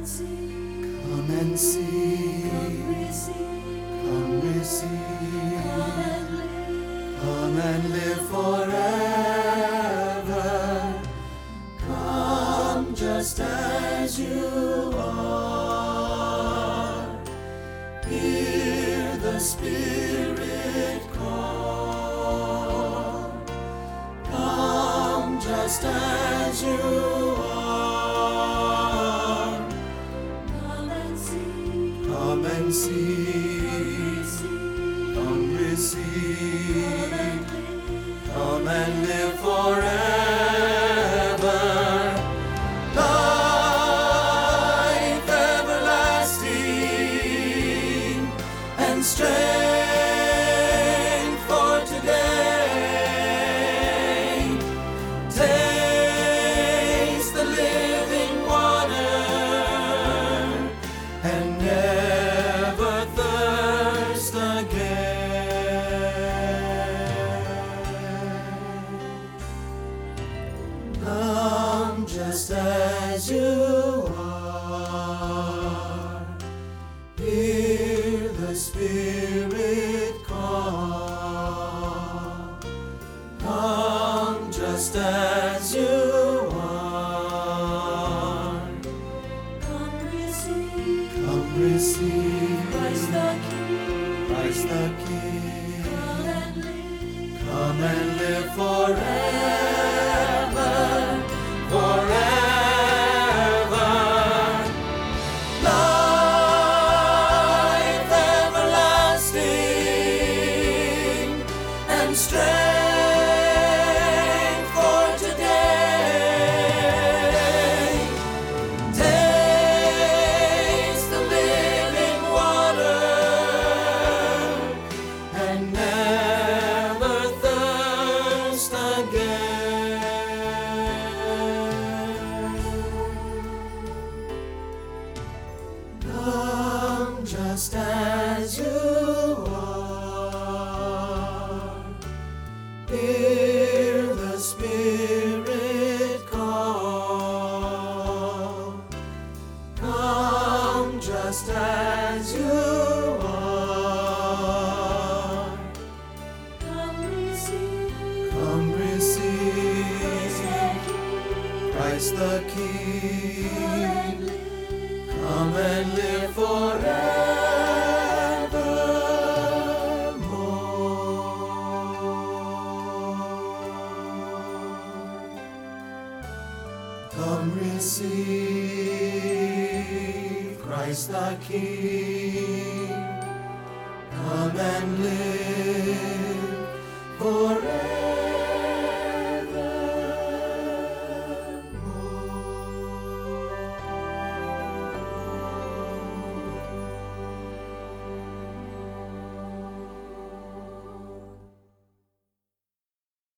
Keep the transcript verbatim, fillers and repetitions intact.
Come and see, come receive, come and live forever. Come just as you are. Hear the Spirit call. Come just as you are. Come and see, come and see, come receive, come and live forever. Life everlasting and strength for today. Taste the living water and never thirst again. Come just as you are. Hear the Spirit call. Come just as you are. Come receive, Come receive Christ the King. Christ the King. Come and live, Come and live forever, forever. Life everlasting and strength for today. Taste the living water and never thirst again. Come just as you are. Hear the Spirit call. Come just as you are. come receive, Come receive Christ the King. Christ the King. Come and live, Come and live forevermore. Come receive Christ the King. Come and live forever.